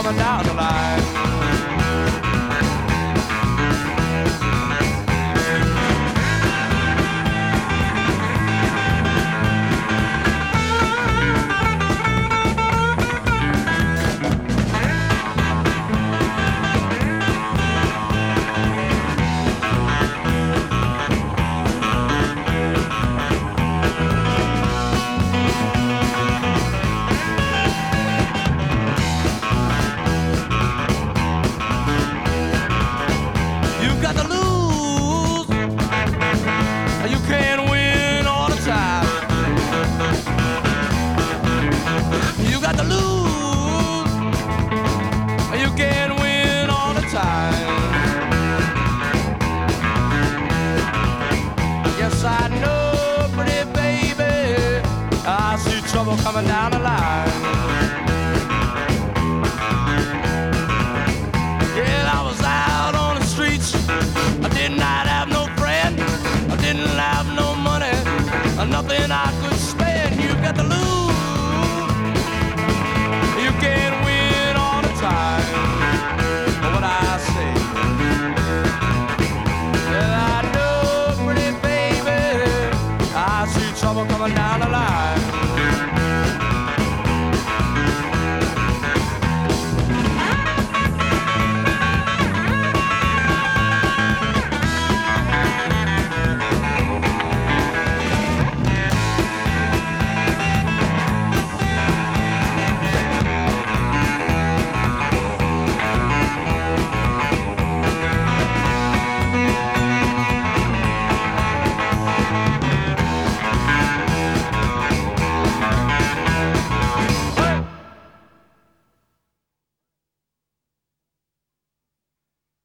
coming down the line. You got to lose, you can't win all the time. You got to lose, you can't win all the time. Yes, I know, pretty baby, I see trouble coming down the line. Yeah, I was out on the streets, I did not have no friend, I didn't have no money, nothing I could spend. You got to lose, you can't win all the time. What I say, yeah, I know, pretty baby, I see trouble coming down the line.